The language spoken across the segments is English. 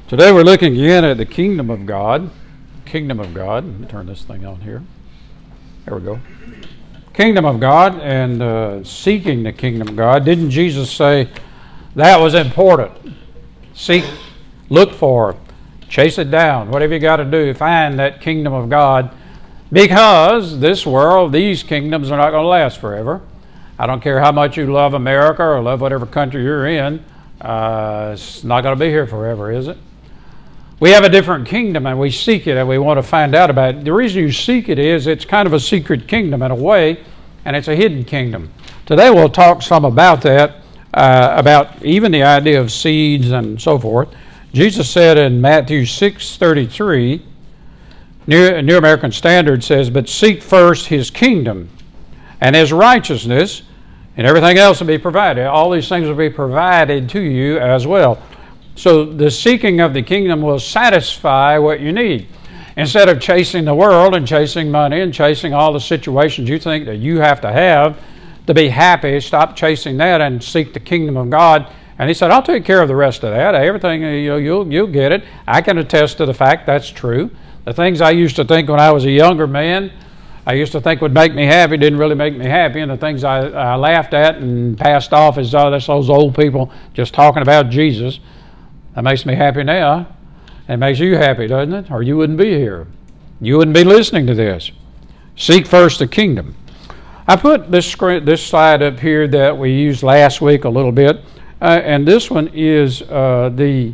Today we're looking again at the kingdom of God. Kingdom of God. Let me turn this thing on here. There we go. Kingdom of God and seeking the kingdom of God. Didn't Jesus say that was important? Seek, look for, chase it down. Whatever you got to do, find that kingdom of God. Because this world, these kingdoms are not going to last forever. I don't care how much you love America or love whatever country you're in. It's not going to be here forever, is it? We have a different kingdom and we seek it and we want to find out about it. The reason you seek it is it's kind of a secret kingdom in a way, and it's a hidden kingdom. Today we'll talk some about that, about even the idea of seeds and so forth. Jesus said in Matthew 6:33, New American Standard says, "But seek first his kingdom and his righteousness, and everything else will be provided." All these things will be provided to you as well. So the seeking of the kingdom will satisfy what you need. Instead of chasing the world and chasing money and chasing all the situations you think that you have to be happy, stop chasing that and seek the kingdom of God. And he said, "I'll take care of the rest of that. Everything, you'll get it." I can attest to the fact that's true. The things I used to think when I was a younger man, I used to think would make me happy, didn't really make me happy. And the things I laughed at and passed off as, oh, that's those old people just talking about Jesus. That makes me happy now. It makes you happy, doesn't it? Or you wouldn't be here. You wouldn't be listening to this. Seek first the kingdom. I put this slide up here that we used last week a little bit. And this one is the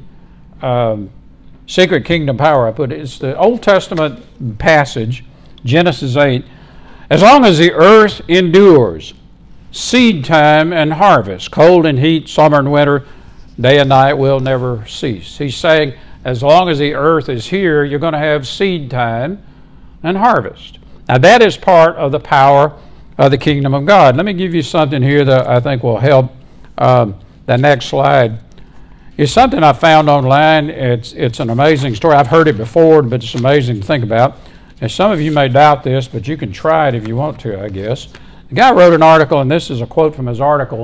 secret kingdom power. I put it. It's the Old Testament passage, Genesis 8. "As long as the earth endures, seed time and harvest, cold and heat, summer and winter, day and night will never cease." He's saying as long as the earth is here, you're going to have seed time and harvest. Now that is part of the power of the kingdom of God. Let me give you something here that I think will help. The next slide is something I found online. It's an amazing story. I've heard it before, but it's amazing to think about. And some of you may doubt this, but you can try it if you want to, I guess. The guy wrote an article, and this is a quote from his article.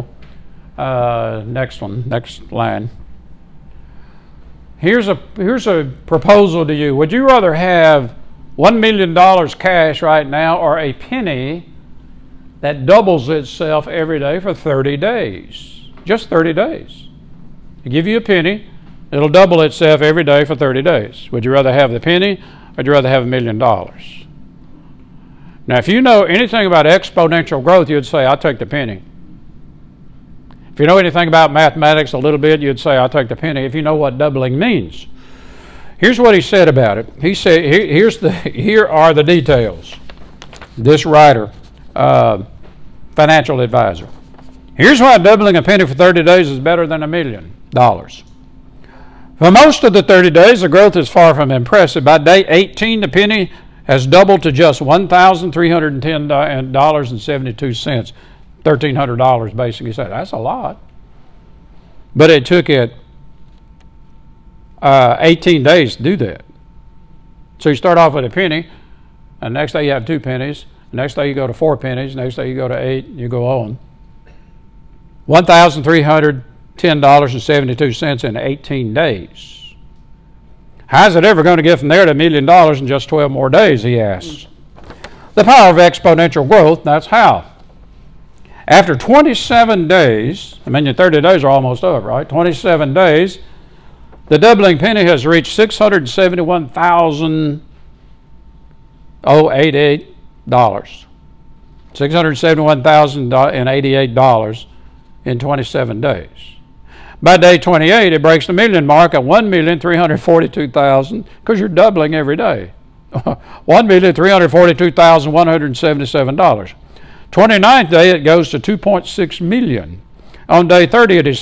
Next line. Here's a proposal to you. Would you rather have $1 million cash right now or a penny that doubles itself every day for 30 days? Just 30 days. I give you a penny, it'll double itself every day for 30 days. Would you rather have the penny or would you rather have $1 million? Now, if you know anything about exponential growth, you'd say, I'll take the penny. If you know anything about mathematics a little bit, you'd say, I'll take the penny. If you know what doubling means. Here's what he said about it. He said, here are the details. This writer, financial advisor. "Here's why doubling a penny for 30 days is better than $1 million. For most of the 30 days, the growth is far from impressive. By day 18, the penny has doubled to just $1,310.72. $1,300 basically. Said that's a lot. But it took it 18 days to do that. So you start off with a penny, and next day you have 2 pennies. Next day you go to 4 pennies. Next day you go to 8. You go on. $1,310.72 in 18 days. How's it ever going to get from there to $1 million in just 12 more days, he asks. The power of exponential growth, that's how. After 27 days, your 30 days are almost up, right? 27 days, the doubling penny has reached $671,088. $671,088 in 27 days. By day 28, it breaks the million mark at $1,342,000 because you're doubling every day. $1,342,177. 29th day, it goes to 2.6 million. On day 30, it is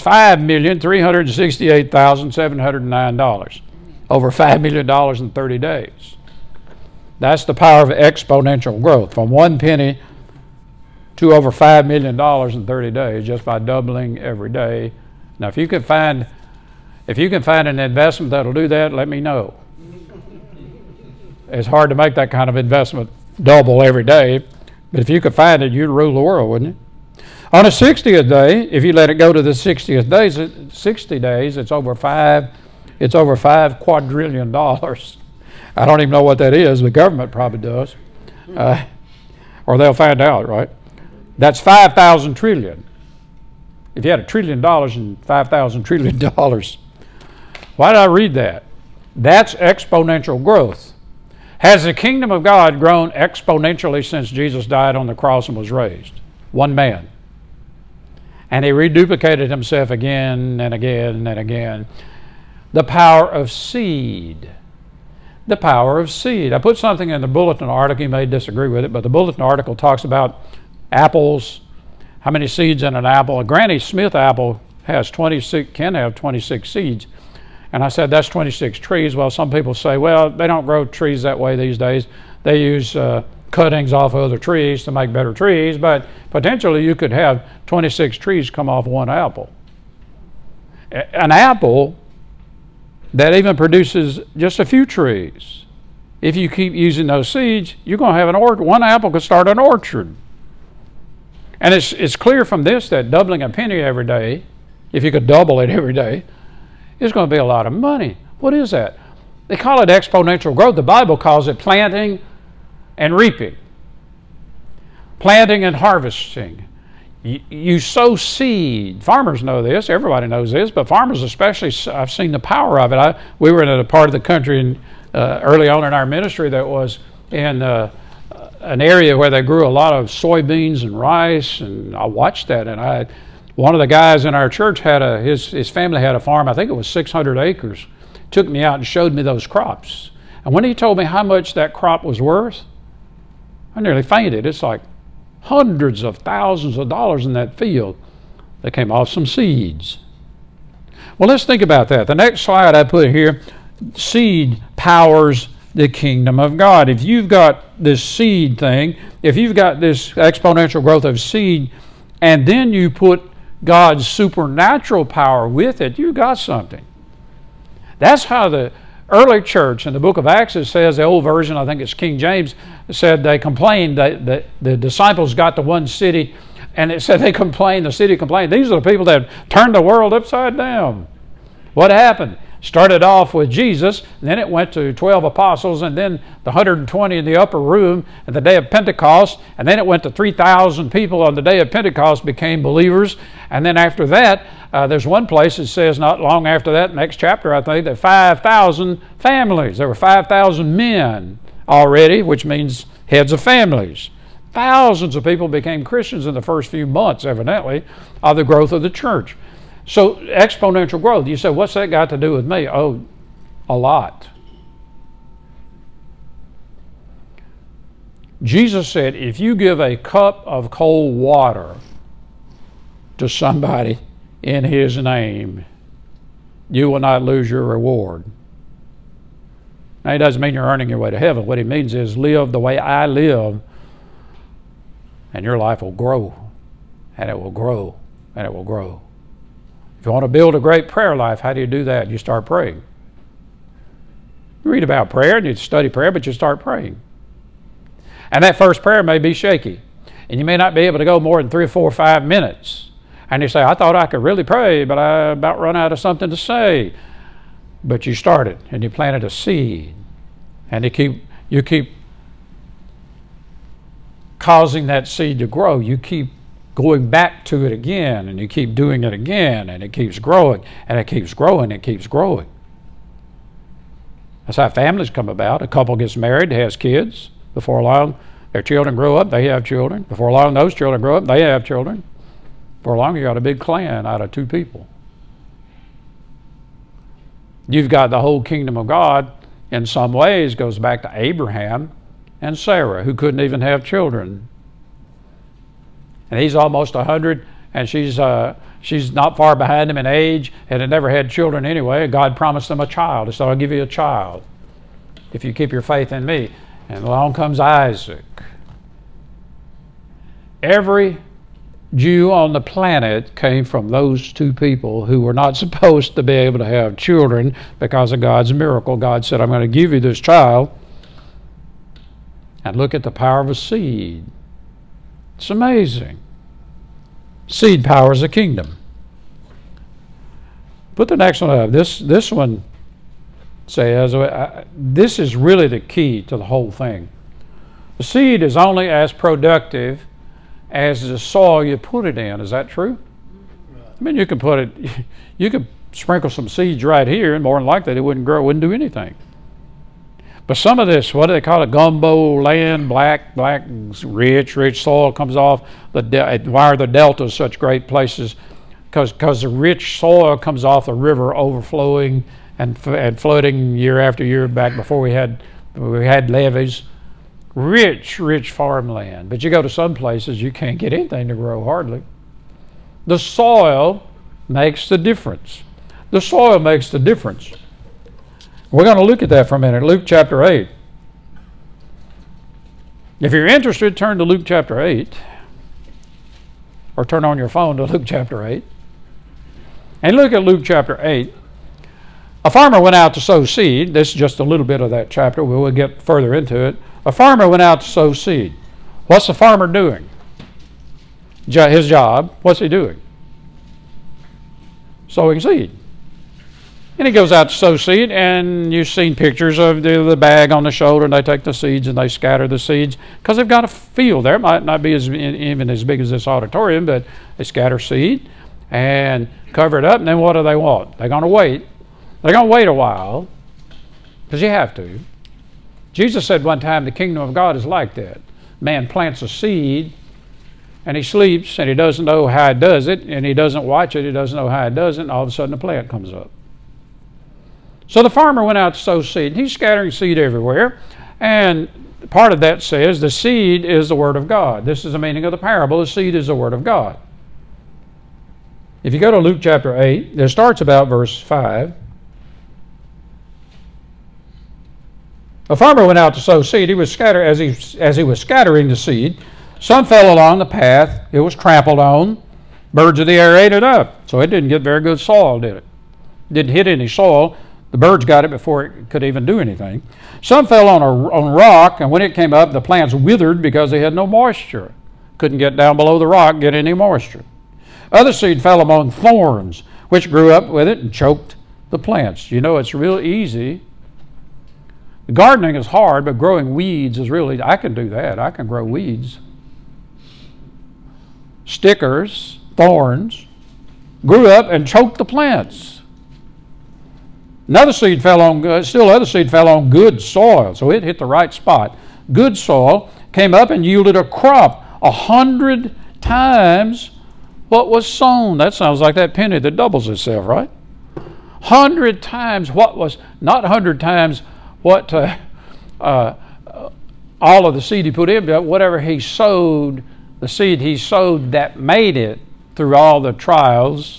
$5,368,709. Over $5 million in 30 days. That's the power of exponential growth, from 1 penny to over $5 million in 30 days just by doubling every day. Now, if you can find an investment that'll do that, let me know. It's hard to make that kind of investment double every day, but if you could find it, you'd rule the world, wouldn't you? On the 60th day, if you let it go to the 60th days, 60 days, it's over $5 It's over $5 quadrillion. I don't even know what that is. The government probably does. Or they'll find out, right? That's 5,000 trillion. If you had $1 trillion and 5,000 trillion dollars, why did I read that? That's exponential growth. Has the kingdom of God grown exponentially since Jesus died on the cross and was raised? One man. And he reduplicated himself again and again and again. The power of seed. The power of seed. I put something in the bulletin article. You may disagree with it, but the bulletin article talks about apples, how many seeds in an apple. A Granny Smith apple has 26, can have 26 seeds. And I said, that's 26 trees. Well, some people say, well, they don't grow trees that way these days. They use cuttings off other trees to make better trees, but potentially you could have 26 trees come off one apple. An apple that even produces just a few trees. If you keep using those seeds, you're going to have an orchard. One apple could start an orchard. And it's clear from this that doubling a penny every day, if you could double it every day, is going to be a lot of money. What is that? They call it exponential growth. The Bible calls it planting and reaping. Planting and harvesting. You sow seed. Farmers know this. Everybody knows this, but farmers especially, I've seen the power of it. We were in a part of the country early on in our ministry that was in an area where they grew a lot of soybeans and rice, and I watched that. And one of the guys in our church had his family had a farm. I think it was 600 acres. Took me out and showed me those crops. And when he told me how much that crop was worth, I nearly fainted. It's like hundreds of thousands of dollars in that field that came off some seeds. Well, let's think about that. The next slide I put here, seed powers the kingdom of God. If you've got this seed thing, if you've got this exponential growth of seed, and then you put God's supernatural power with it, you got something. That's how the early church in the book of Acts, it says, the old version, I think it's King James, said they complained that the disciples got to one city, and it said they complained, the city complained. These are the people that turned the world upside down. What happened? Started off with Jesus, and then it went to 12 apostles, and then the 120 in the upper room at the day of Pentecost, and then it went to 3,000 people on the day of Pentecost became believers. And then after that, there's one place that says not long after that, next chapter I think, that 5,000 families. There were 5,000 men already, which means heads of families. Thousands of people became Christians in the first few months, evidently, of the growth of the church. So exponential growth. You say, what's that got to do with me? Oh, a lot. Jesus said, if you give a cup of cold water to somebody in His name, you will not lose your reward. Now, He doesn't mean you're earning your way to heaven. What He means is live the way I live, and your life will grow, and it will grow, and it will grow. If you want to build a great prayer life, how do you do that? You start praying. You read about prayer and you study prayer, but you start praying. And that first prayer may be shaky. And you may not be able to go more than 3 or 4 or 5 minutes. And you say, I thought I could really pray, but I about run out of something to say. But you started and you planted a seed. And you keep causing that seed to grow. You keep going back to it again, and you keep doing it again, and it keeps growing, and it keeps growing, and it keeps growing. That's how families come about. A couple gets married, has kids. Before long, their children grow up, they have children. Before long, those children grow up, they have children. Before long, you got a big clan out of 2 people. You've got the whole kingdom of God, in some ways, goes back to Abraham and Sarah, who couldn't even have children. And he's almost 100, and she's not far behind him in age, and had never had children anyway. God promised them a child. He said, I'll give you a child if you keep your faith in me. And along comes Isaac. Every Jew on the planet came from those 2 people who were not supposed to be able to have children because of God's miracle. God said, I'm going to give you this child. And look at the power of a seed. It's amazing. Seed powers a kingdom. Put the next one up. This one says, this is really the key to the whole thing. The seed is only as productive as the soil you put it in. Is that true? I mean, you could sprinkle some seeds right here, and more than likely it wouldn't grow, wouldn't do anything. But some of this, what do they call it, gumbo land, black, rich soil comes off. Why are the deltas such great places? Because the rich soil comes off the river overflowing and flooding year after year back before we had levees. Rich farmland. But you go to some places, you can't get anything to grow hardly. The soil makes the difference. The soil makes the difference. We're going to look at that for a minute. Luke chapter 8. If you're interested, turn to Luke chapter 8. Or turn on your phone to Luke chapter 8. And look at Luke chapter 8. A farmer went out to sow seed. This is just a little bit of that chapter. We'll get further into it. A farmer went out to sow seed. What's the farmer doing? His job. What's he doing? Sowing seed. And he goes out to sow seed, and you've seen pictures of the bag on the shoulder, and they take the seeds and they scatter the seeds because they've got a field there. It might not be even as big as this auditorium, but they scatter seed and cover it up, and then what do they want? They're going to wait. They're going to wait a while because you have to. Jesus said one time the kingdom of God is like that. Man plants a seed, and he sleeps, and he doesn't know how he does it, and he doesn't watch it, he doesn't know how he does it, and all of a sudden a plant comes up. So the farmer went out to sow seed. He's scattering seed everywhere. And part of that says the seed is the Word of God. This is the meaning of the parable. The seed is the Word of God. If you go to Luke chapter 8, it starts about verse 5. A farmer went out to sow seed. He was as he was scattering the seed, some fell along the path. It was trampled on. Birds of the air ate it up. So it didn't get very good soil, did it? It didn't hit any soil. The birds got it before it could even do anything. Some fell on rock, and when it came up, the plants withered because they had no moisture. Couldn't get down below the rock, get any moisture. Other seed fell among thorns, which grew up with it and choked the plants. You know, it's real easy. Gardening is hard, but growing weeds is really, I can do that. I can grow weeds. Stickers, thorns, grew up and choked the plants. Other seed fell on good soil, so it hit the right spot. Good soil came up and yielded a crop 100 times what was sown. That sounds like that penny that doubles itself, right? 100 times what was, not 100 times what all of the seed he put in, but whatever he sowed, the seed he sowed that made it through all the trials,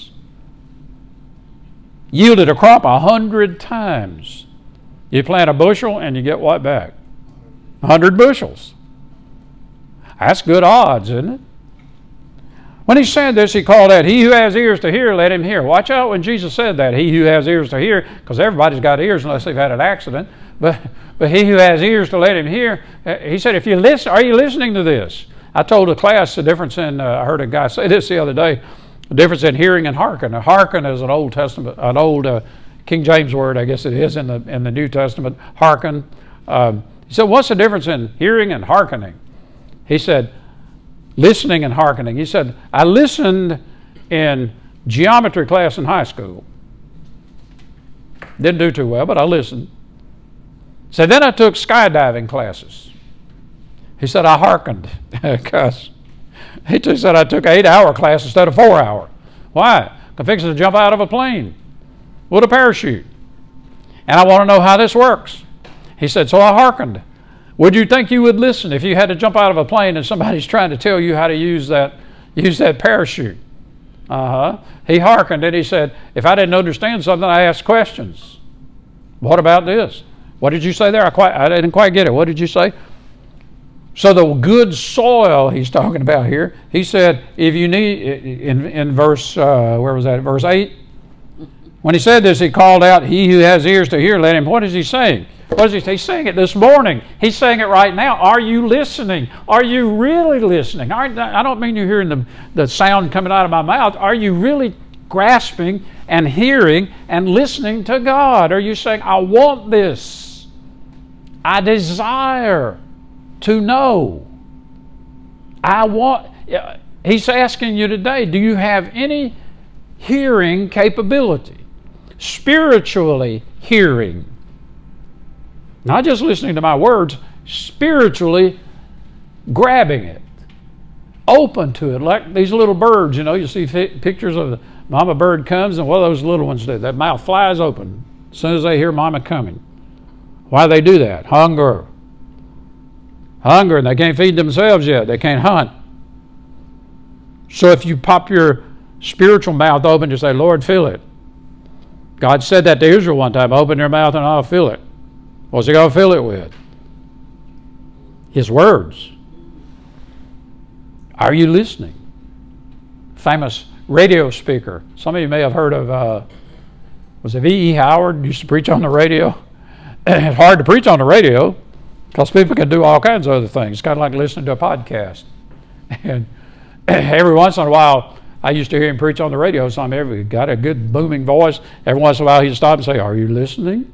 yielded a crop 100 times. You plant a bushel and you get what back? 100 bushels. That's good odds, isn't it? When he said this, he called out, "He who has ears to hear, let him hear." Watch out when Jesus said that. He who has ears to hear, because everybody's got ears unless they've had an accident. But he who has ears to let him hear, he said, if you listen, are you listening to this? I told a class the difference in, I heard a guy say this the other day, the difference in hearing and hearken. Hearken is an Old Testament, an old King James word, I guess it is in the New Testament. Hearken. He said, what's the difference in hearing and hearkening? He said, listening and hearkening. He said, I listened in geometry class in high school. Didn't do too well, but I listened. So then I took skydiving classes. He said, I hearkened because he said I took an 8-hour class instead of 4-hour. Why? I'm fixing to jump out of a plane with a parachute. And I want to know how this works. He said, so I hearkened. Would you think you would listen if you had to jump out of a plane and somebody's trying to tell you how to use that parachute? He hearkened and he said, if I didn't understand something, I asked questions. What about this? What did you say there? I didn't quite get it. What did you say? So the good soil he's talking about here, he said, if you need, in verse, where was that? Verse 8? When he said this, he called out, he who has ears to hear, let him. What is he saying? What is he saying? He's saying it this morning. He's saying it right now. Are you listening? Are you really listening? I don't mean you're hearing the sound coming out of my mouth. Are you really grasping and hearing and listening to God? Are you saying, I want this? I desire to know. He's asking you today, do you have any hearing capability? Spiritually hearing. Not just listening to my words, spiritually grabbing it. Open to it, like these little birds. You see pictures of the mama bird comes, and what do those little ones do? That mouth flies open as soon as they hear mama coming. Why do they do that? Hunger, and they can't feed themselves yet. They can't hunt. So if you pop your spiritual mouth open to say, Lord, fill it. God said that to Israel one time, open your mouth and I'll fill it. What's he going to fill it with? His words. Are you listening? Famous radio speaker. Some of you may have heard of, was it V.E. Howard? Used to preach on the radio. It's hard to preach on the radio because people can do all kinds of other things. It's kind of like listening to a podcast. And every once in a while, I used to hear him preach on the radio. So he got a good booming voice. Every once in a while, he'd stop and say, are you listening?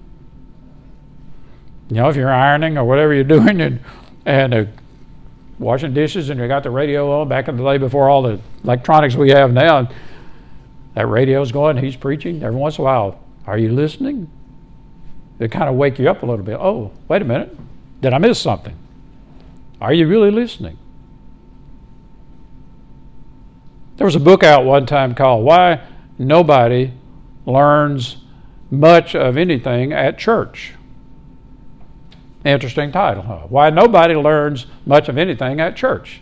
If you're ironing or whatever you're doing and washing dishes and you got the radio on, back in the day before all the electronics we have now, that radio's going, he's preaching. Every once in a while, are you listening? It kind of wake you up a little bit. Oh, wait a minute. Did I miss something? Are you really listening? There was a book out one time called Why Nobody Learns Much of Anything at Church. Interesting title, huh? Why Nobody Learns Much of Anything at Church.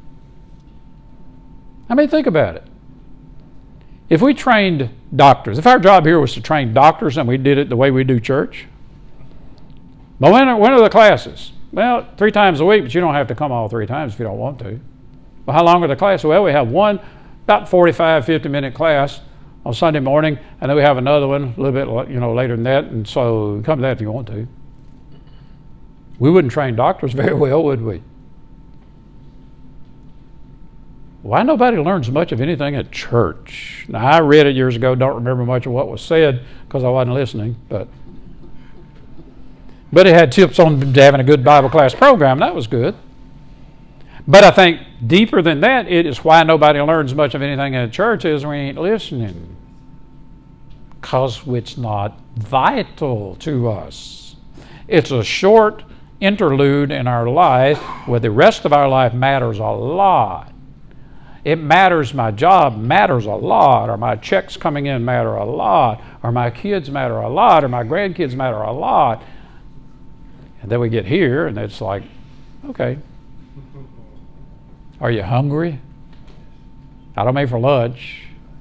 Think about it. If we trained doctors, if our job here was to train doctors and we did it the way we do church, but when are the classes? Well, 3 times a week, but you don't have to come all 3 times if you don't want to. But how long are the classes? Well, we have one about 45, 50-minute class on Sunday morning, and then we have another one a little bit later than that, and so come to that if you want to. We wouldn't train doctors very well, would we? Why nobody learns much of anything at church? Now, I read it years ago, don't remember much of what was said because I wasn't listening, but it had tips on having a good Bible class program. That was good. But I think deeper than that, it is why nobody learns much of anything at church is we ain't listening. Because it's not vital to us. It's a short interlude in our life where the rest of our life matters a lot. It matters, my job matters a lot, or my checks coming in matter a lot, or my kids matter a lot, or my grandkids matter a lot. And then we get here and it's like, okay, are you hungry? I don't make for lunch.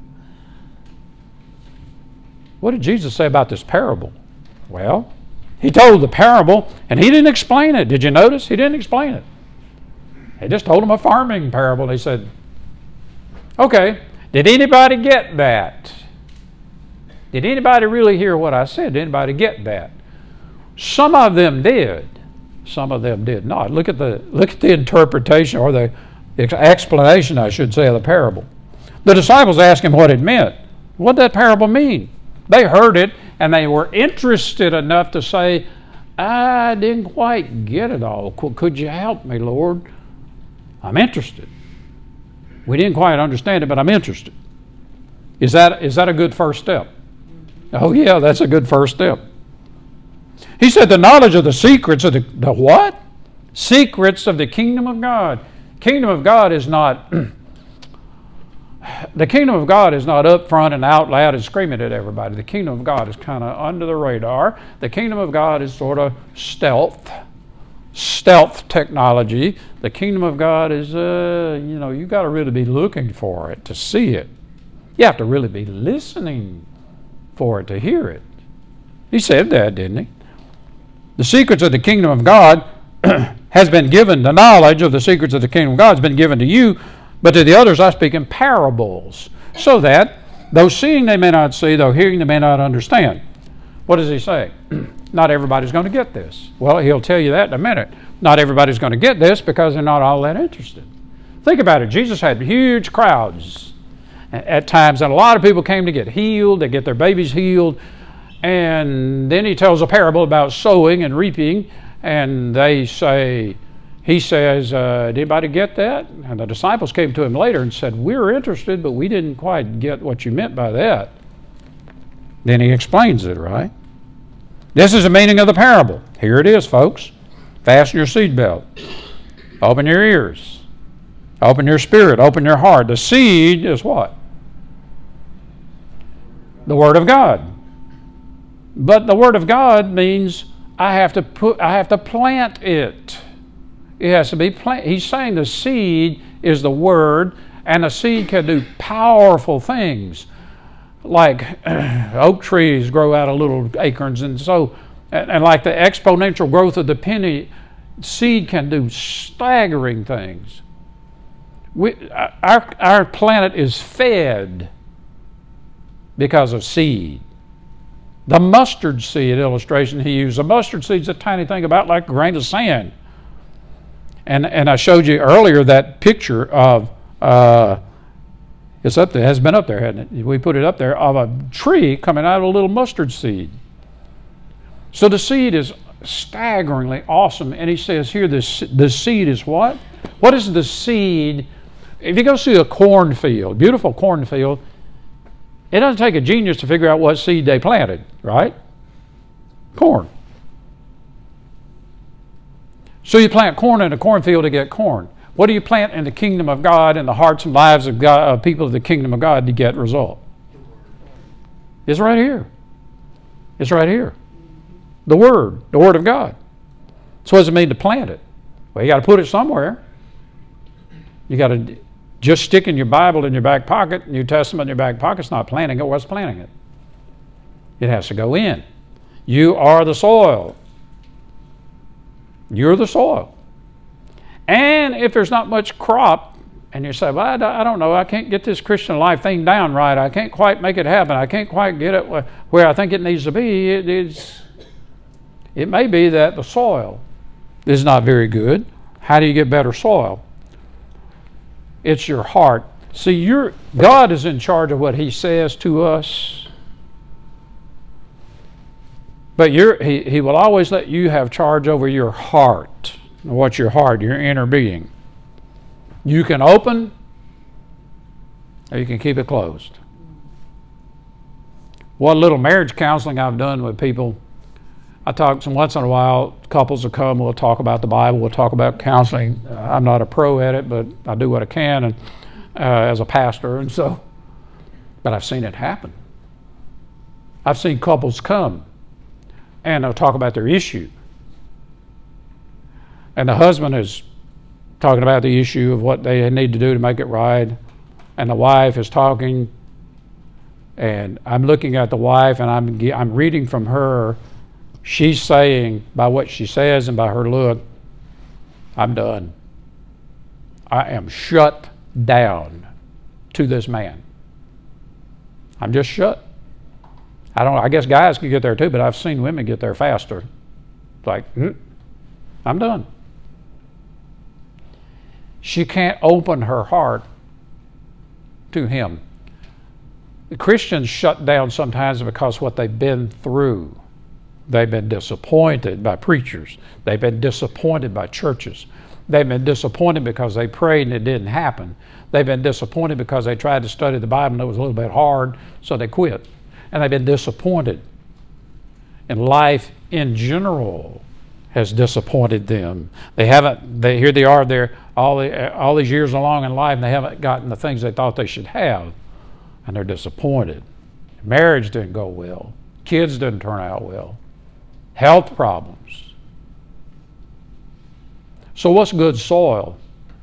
What did Jesus say about this parable? Well, he told the parable and he didn't explain it. Did you notice? He didn't explain it. He just told them a farming parable. He said, okay, did anybody get that? Did anybody really hear what I said? Did anybody get that? Some of them did. Some of them did not. Look at the interpretation or the explanation, I should say, of the parable. The disciples asked him what it meant. What did that parable mean? They heard it and they were interested enough to say, I didn't quite get it all. Could you help me, Lord? I'm interested. We didn't quite understand it, but I'm interested. Is that a good first step? Oh yeah, that's a good first step. He said the knowledge of the secrets of the what? Secrets of the kingdom of God. Kingdom of God is not the kingdom of God is not up front and out loud and screaming at everybody. The kingdom of God is kind of under the radar. The kingdom of God is sort of stealth technology. The kingdom of God is, you got to really be looking for it to see it. You have to really be listening for it to hear it. He said that, didn't he? The secrets of the kingdom of God has been given, the knowledge of the secrets of the kingdom of God has been given to you, but to the others I speak in parables, so that though seeing they may not see, though hearing they may not understand. What does he say? Not everybody's going to get this. Well, he'll tell you that in a minute. Not everybody's going to get this because they're not all that interested. Think about it. Jesus had huge crowds, at times. And a lot of people came to get healed, they get their babies healed. And then he tells a parable about sowing and reaping. And he says, did anybody get that? And the disciples came to him later and said, we're interested, but we didn't quite get what you meant by that. Then he explains it, right? This is the meaning of the parable. Here it is, folks. Fasten your seatbelt. Open your ears. Open your spirit. Open your heart. The seed is what? The Word of God. But the Word of God means I have to plant it. It has to be planted. He's saying the seed is the Word, and the seed can do powerful things. Like oak trees grow out of little acorns, and like the exponential growth of the penny, seed can do staggering things. Our planet is fed because of seed. The mustard seed illustration he used, the mustard seed's a tiny thing about like a grain of sand. And I showed you earlier that picture of it's up there, it has been up there, hasn't it? We put it up there, of a tree coming out of a little mustard seed. So the seed is staggeringly awesome. And he says here, the seed is what? What is the seed? If you go see a cornfield, beautiful cornfield, it doesn't take a genius to figure out what seed they planted, right? Corn. So you plant corn in a cornfield to get corn. What do you plant in the kingdom of God, in the hearts and lives of God, of people of the kingdom of God, to get result? It's right here. It's right here. The Word of God. So what does it mean to plant it? Well, you got to put it somewhere. You got to just sticking your Bible in your back pocket, New Testament in your back pocket's not planting it. What's planting it? It has to go in. You are the soil. You're the soil. And if there's not much crop, and you say, well, I don't know, I can't get this Christian life thing down right, I can't quite make it happen, I can't quite get it where I think it needs to be, it may be that the soil is not very good. How do you get better soil? It's your heart. See, God is in charge of what He says to us, but He will always let you have charge over your heart. What's your heart? Your inner being. You can open, or you can keep it closed. What little marriage counseling I've done with people, I talk once in a while, couples will come, we'll talk about the Bible, we'll talk about counseling. I'm not a pro at it, but I do what I can and as a pastor, but I've seen it happen. I've seen couples come and they'll talk about their issue. And the husband is talking about the issue of what they need to do to make it right. And the wife is talking, and I'm looking at the wife, and I'm reading from her. She's saying, by what she says and by her look, I'm done. I am shut down to this man. I'm just shut. I guess guys can get there too, but I've seen women get there faster. It's like, I'm done. She can't open her heart to him. The Christians shut down sometimes because what they've been through. They've been disappointed by preachers. They've been disappointed by churches. They've been disappointed because they prayed and it didn't happen. They've been disappointed because they tried to study the Bible and it was a little bit hard, so they quit. And they've been disappointed. And life in general has disappointed them. Here they are, they're all these years along in life, and they haven't gotten the things they thought they should have, and they're disappointed. Marriage didn't go well. Kids didn't turn out well. Health problems. So what's good soil?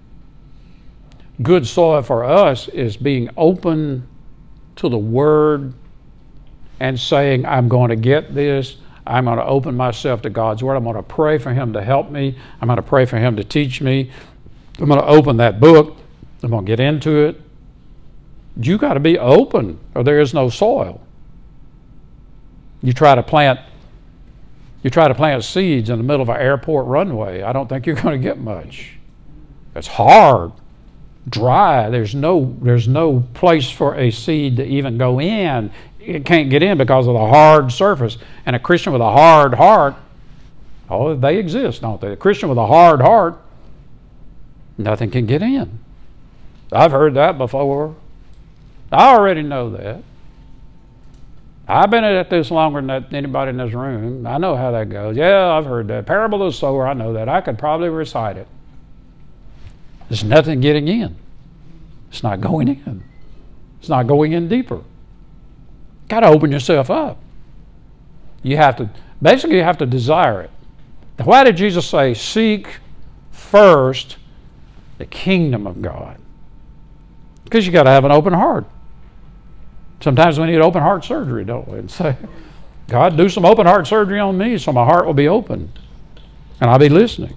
Good soil for us is being open to the Word and saying, I'm going to get this. I'm going to open myself to God's Word. I'm going to pray for Him to help me. I'm going to pray for Him to teach me. I'm going to open that book. I'm going to get into it. You got to be open or there is no soil. You try to plant seeds in the middle of an airport runway. I don't think you're going to get much. It's hard. dry. There's no place for a seed to even go in. It can't get in because of the hard surface. And a Christian with a hard heart, oh, they exist, don't they? A Christian with a hard heart, nothing can get in. I've heard that before. I already know that. I've been at this longer than anybody in this room. I know how that goes. Yeah, I've heard that. Parable of the sower, I know that. I could probably recite it. There's nothing getting in. It's not going in. It's not going in deeper. Got to open yourself up. You have to desire it. Why did Jesus say, seek first the kingdom of God? Because you got to have an open heart. Sometimes we need open heart surgery, don't we? And say, God, do some open heart surgery on me so my heart will be open and I'll be listening.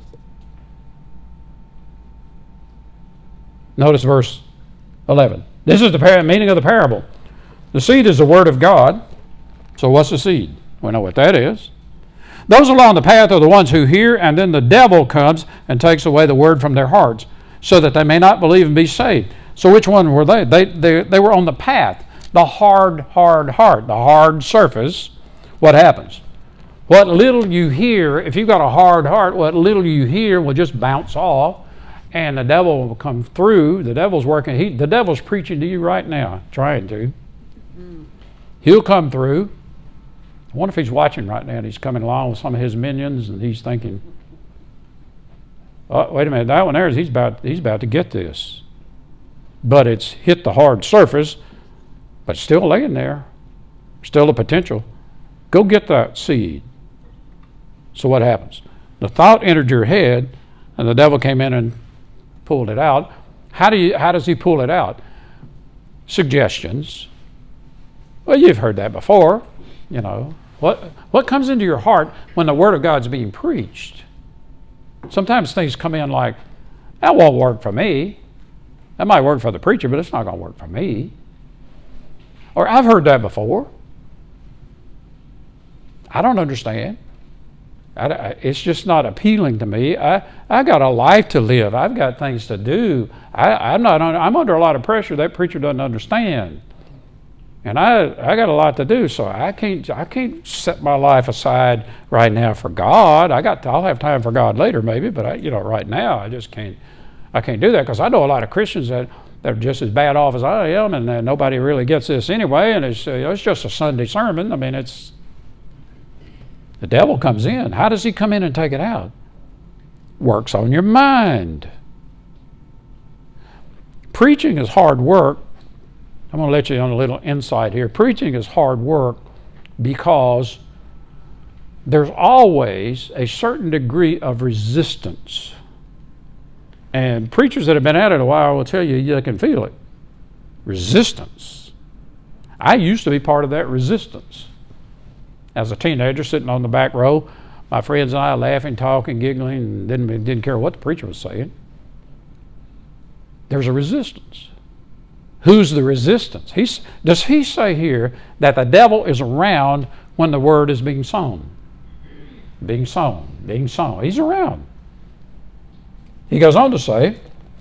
Notice verse 11. This is the meaning of the parable. The seed is the word of God. So what's the seed? We know what that is. Those along the path are the ones who hear, and then the devil comes and takes away the word from their hearts so that they may not believe and be saved. So which one were they? They were on the path. The hard heart, the hard surface. What happens? What little you hear, if you've got a hard heart, what little you hear will just bounce off, and the devil will come through. The devil's working. The devil's preaching to you right now, trying to. He'll come through. I wonder if he's watching right now and he's coming along with some of his minions and he's thinking, oh, wait a minute, that one there, he's about to get this. But it's hit the hard surface, but still laying there, still a potential. Go get that seed. So what happens? The thought entered your head, and the devil came in and pulled it out. How does he pull it out? Suggestions. Well, you've heard that before. You know, what comes into your heart when the Word of God's being preached? Sometimes things come in like, that won't work for me. That might work for the preacher, but it's not going to work for me. Or I've heard that before. I don't understand. It's just not appealing to me. I got a life to live. I've got things to do. I'm under a lot of pressure. That preacher doesn't understand. And I got a lot to do, so I can't set my life aside right now for God. I'll have time for God later maybe, but right now I just can't. I can't do that because I know a lot of Christians that are just as bad off as I am, and nobody really gets this anyway. And it's just a Sunday sermon. I mean, the devil comes in. How does he come in and take it out? Works on your mind. Preaching is hard work. I'm going to let you on a little insight here. Preaching is hard work because there's always a certain degree of resistance. And preachers that have been at it a while will tell you they can feel it. Resistance. I used to be part of that resistance. As a teenager sitting on the back row, my friends and I laughing, talking, giggling, and didn't care what the preacher was saying. There's a resistance. Who's the resistance? Does he say here that the devil is around when the word is being sown? Being sown. He's around. He goes on to say,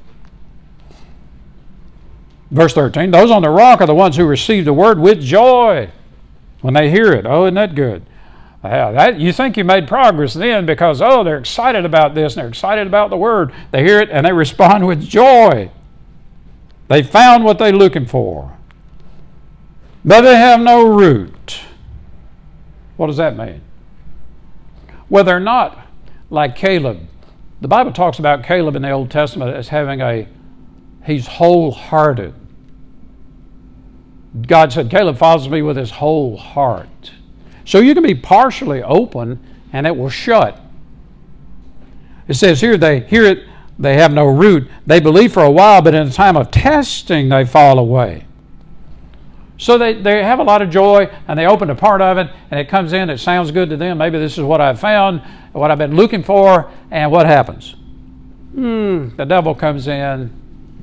verse 13, those on the rock are the ones who receive the word with joy when they hear it. Oh, isn't that good? You think you made progress then because, they're excited about this and they're excited about the word. They hear it and they respond with joy. They found what they're looking for. But they have no root. What does that mean? Well, they're not like Caleb. The Bible talks about Caleb in the Old Testament as having he's wholehearted. God said, Caleb follows me with his whole heart. So you can be partially open and it will shut. It says here, they hear it, they have no root. They believe for a while, but in a time of testing, they fall away. So they have a lot of joy, and they open a part of it, and it comes in, it sounds good to them. Maybe this is what I've found, what I've been looking for, and what happens? The devil comes in.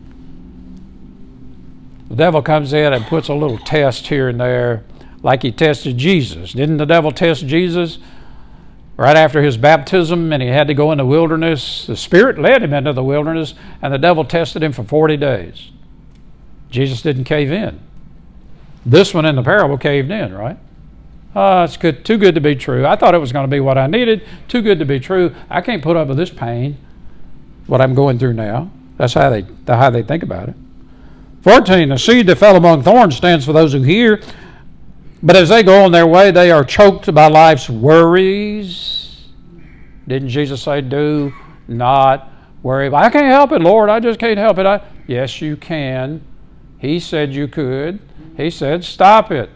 The devil comes in and puts a little test here and there, like he tested Jesus. Didn't the devil test Jesus? right after his baptism, and he had to go in the wilderness. The Spirit led him into the wilderness, and the devil tested him for 40 days. Jesus didn't cave in. This one in the parable caved in, right? It's good, too good to be true. I thought it was going to be what I needed. Too good to be true. I can't put up with this pain, what I'm going through now. That's how they think about it. 14, the seed that fell among thorns stands for those who hear, but as they go on their way, they are choked by life's worries. Didn't Jesus say, do not worry? I can't help it, Lord. I just can't help it. Yes, you can. He said you could. He said, stop it.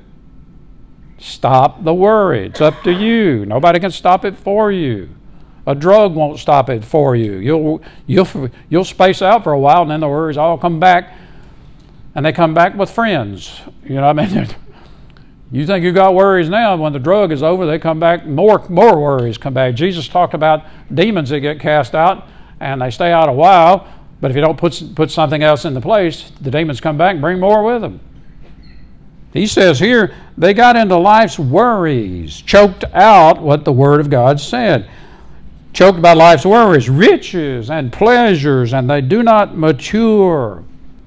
Stop the worry. It's up to you. Nobody can stop it for you. A drug won't stop it for you. You'll space out for a while, and then the worries all come back, and they come back with friends. You know what I mean? You think you got worries now. When the drug is over, they come back. More worries come back. Jesus talked about demons that get cast out, and they stay out a while. But if you don't put something else in the place, the demons come back and bring more with them. He says here, they got into life's worries, choked out what the Word of God said. Choked by life's worries, riches and pleasures, and they do not mature.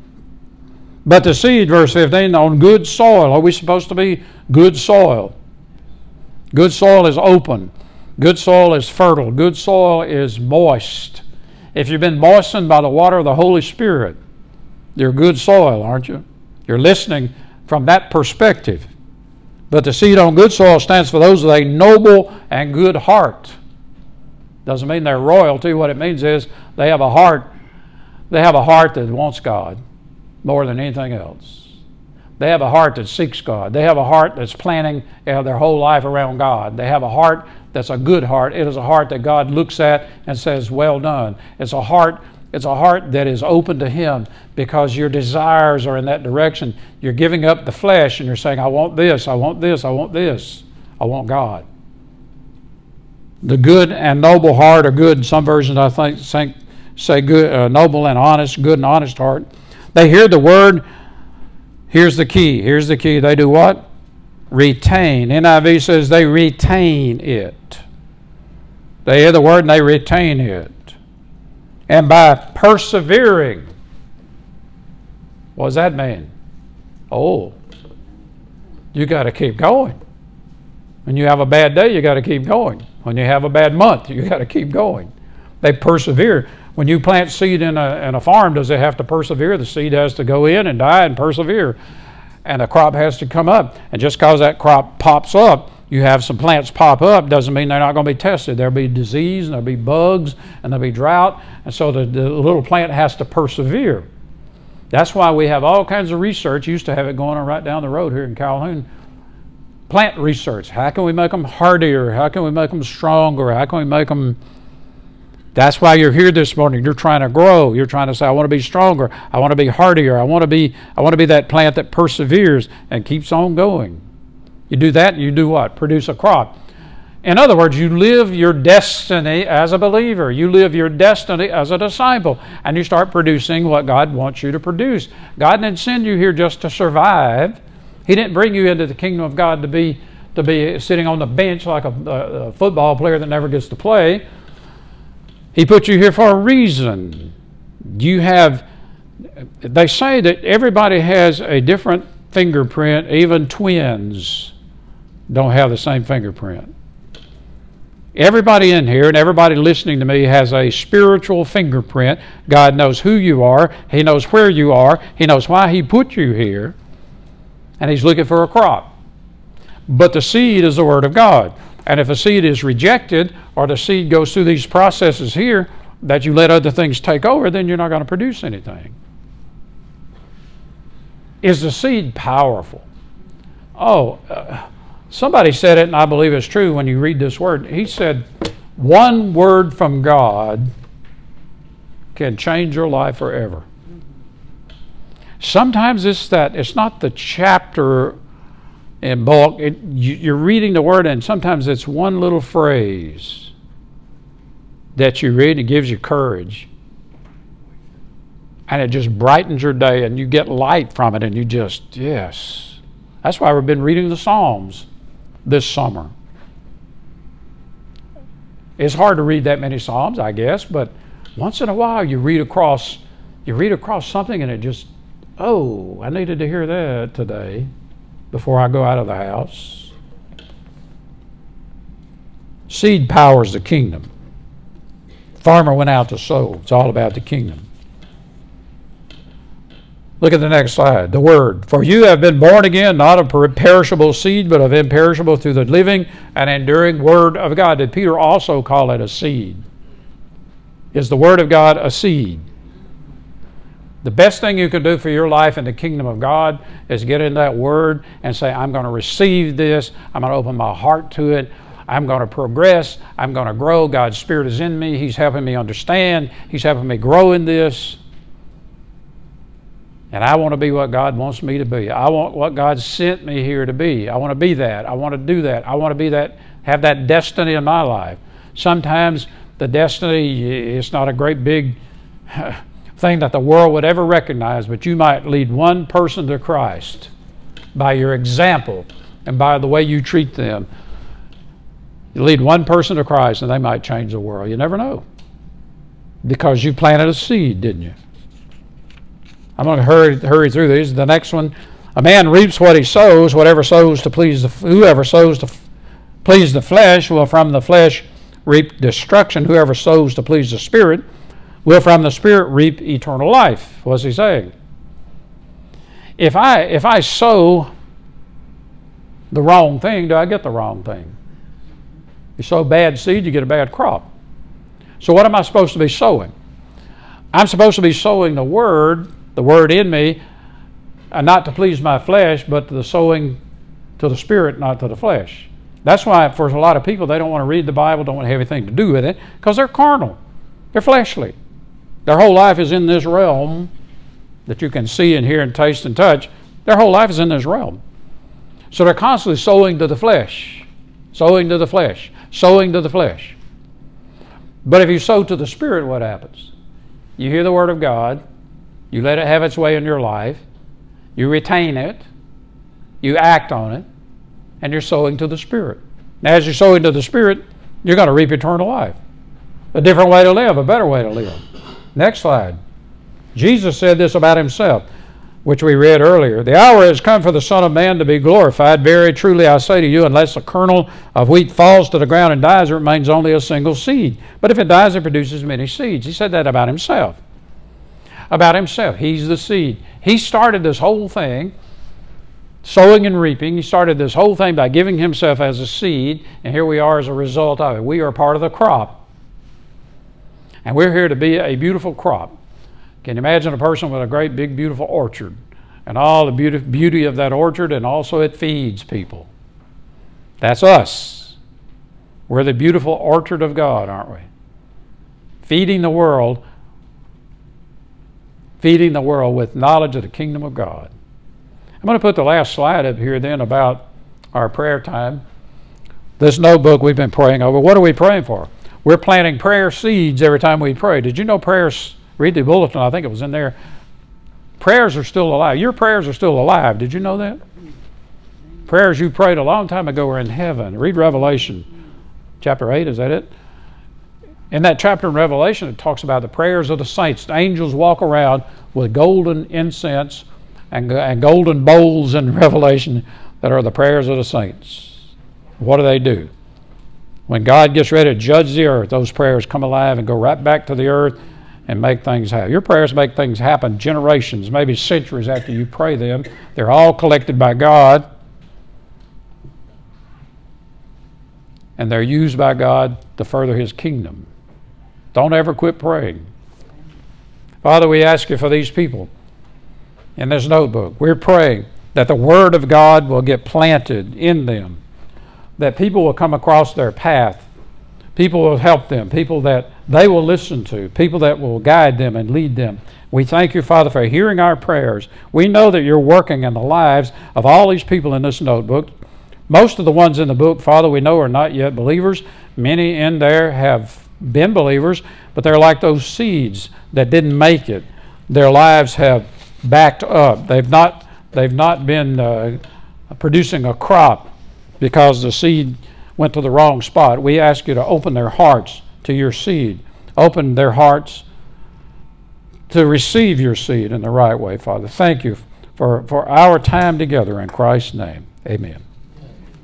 But the seed, verse 15, on good soil. Are we supposed to be good soil? Good soil is open. Good soil is fertile. Good soil is moist. If you've been moistened by the water of the Holy Spirit, you're good soil, aren't you? You're listening from that perspective. But the seed on good soil stands for those with a noble and good heart. Doesn't mean they're royalty. What it means is they have a heart. They have a heart that wants God more than anything else. They have a heart that seeks God. They have a heart that's planning their whole life around God. They have a heart that's a good heart. It is a heart that God looks at and says, well done. It's a heart that is open to Him because your desires are in that direction. You're giving up the flesh and you're saying, I want this, I want this, I want this. I want God. The good and noble heart are good. Some versions, I think, say good, noble and honest, good and honest heart. They hear the word. Here's the key. Here's the key. They do what? Retain. NIV says they retain it. They hear the word and they retain it. And by persevering, what does that mean? Oh, you got to keep going. When you have a bad day, you got to keep going. When you have a bad month, you got to keep going. They persevere. When you plant seed in a farm, does it have to persevere? The seed has to go in and die and persevere. And the crop has to come up. And just because that crop pops up, you have some plants pop up, doesn't mean they're not going to be tested. There'll be disease, and there'll be bugs, and there'll be drought. And so the little plant has to persevere. That's why we have all kinds of research. Used to have it going on right down the road here in Calhoun. Plant research. How can we make them hardier? How can we make them stronger? How can we make them... That's why you're here this morning. You're trying to grow. You're trying to say, I want to be stronger. I want to be hardier. I want to be that plant that perseveres and keeps on going. You do that, and you do what? Produce a crop. In other words, you live your destiny as a believer. You live your destiny as a disciple. And you start producing what God wants you to produce. God didn't send you here just to survive. He didn't bring you into the kingdom of God to be sitting on the bench like a football player that never gets to play. He put you here for a reason. They say that everybody has a different fingerprint. Even twins don't have the same fingerprint. Everybody in here and everybody listening to me has a spiritual fingerprint. God knows who you are. He knows where you are. He knows why He put you here. And He's looking for a crop. But the seed is the Word of God. And if a seed is rejected, or the seed goes through these processes here, that you let other things take over, then you're not going to produce anything. Is the seed powerful? Somebody said it, and I believe it's true when you read this word. He said, one word from God can change your life forever. Sometimes it's not the chapter in bulk. You're reading the word, and sometimes it's one little phrase that you read, and it gives you courage. And it just brightens your day, and you get light from it, and you just, yes. That's why we've been reading the Psalms this summer. It's hard to read that many Psalms, I guess, but once in a while you read across something and it just, oh, I needed to hear that today before I go out of the house. Seed powers the kingdom. Farmer went out to sow. It's all about the kingdom. Look at the next slide. The word. For you have been born again, not of perishable seed, but of imperishable through the living and enduring word of God. Did Peter also call it a seed? Is the word of God a seed? The best thing you can do for your life in the kingdom of God is get in that word and say, I'm going to receive this. I'm going to open my heart to it. I'm going to progress. I'm going to grow. God's Spirit is in me. He's helping me understand. He's helping me grow in this. And I want to be what God wants me to be. I want what God sent me here to be. I want to be that. I want to do that. I want to be that, have that destiny in my life. Sometimes the destiny is not a great big thing that the world would ever recognize, but you might lead one person to Christ by your example and by the way you treat them. You lead one person to Christ and they might change the world. You never know. Because you planted a seed, didn't you? I'm going to hurry through these. The next one, a man reaps what he sows. Whoever sows to please the flesh will from the flesh reap destruction. Whoever sows to please the Spirit will from the Spirit reap eternal life. What's he saying? If I sow the wrong thing, do I get the wrong thing? You sow bad seed, you get a bad crop. So what am I supposed to be sowing? I'm supposed to be sowing the word in me, not to please my flesh, but the sowing to the Spirit, not to the flesh. That's why for a lot of people, they don't want to read the Bible, don't want to have anything to do with it, because they're carnal. They're fleshly. Their whole life is in this realm that you can see and hear and taste and touch. Their whole life is in this realm. So they're constantly sowing to the flesh, sowing to the flesh, sowing to the flesh. But if you sow to the Spirit, what happens? You hear the Word of God, you let it have its way in your life, you retain it, you act on it, and you're sowing to the Spirit. Now, as you're sowing to the Spirit, you're going to reap eternal life. A different way to live, a better way to live. Next slide. Jesus said this about himself, which we read earlier. The hour has come for the Son of Man to be glorified. Very truly I say to you, unless a kernel of wheat falls to the ground and dies, it remains only a single seed. But if it dies, it produces many seeds. He said that about himself. About himself. He's the seed. He started this whole thing, sowing and reaping. He started this whole thing by giving himself as a seed, and here we are as a result of it. We are part of the crop. And we're here to be a beautiful crop. Can you imagine a person with a great big beautiful orchard and all the beauty of that orchard, and also it feeds people? That's us. We're the beautiful orchard of God, aren't we? Feeding the world with knowledge of the kingdom of God. I'm going to put the last slide up here then about our prayer time. This notebook we've been praying over. What are we praying for? We're planting prayer seeds every time we pray. Did you know prayers, read the bulletin, I think it was in there. Prayers are still alive. Your prayers are still alive. Did you know that? Prayers you prayed a long time ago are in heaven. Read Revelation chapter 8, is that it? In that chapter in Revelation, it talks about the prayers of the saints. The angels walk around with golden incense and golden bowls in Revelation that are the prayers of the saints. What do? When God gets ready to judge the earth, those prayers come alive and go right back to the earth and make things happen. Your prayers make things happen generations, maybe centuries after you pray them. They're all collected by God, and they're used by God to further His kingdom. Don't ever quit praying. Father, we ask you for these people in this notebook. We're praying that the Word of God will get planted in them, that people will come across their path, people will help them, people that they will listen to, people that will guide them and lead them. We thank you, Father, for hearing our prayers. We know that you're working in the lives of all these people in this notebook. Most of the ones in the book, Father, we know are not yet believers. Many in there have been believers, but they're like those seeds that didn't make it. Their lives have backed up. They've not been producing a crop because the seed went to the wrong spot. We ask you to open their hearts to your seed. Open their hearts to receive your seed in the right way, Father. Thank you for our time together in Christ's name. Amen.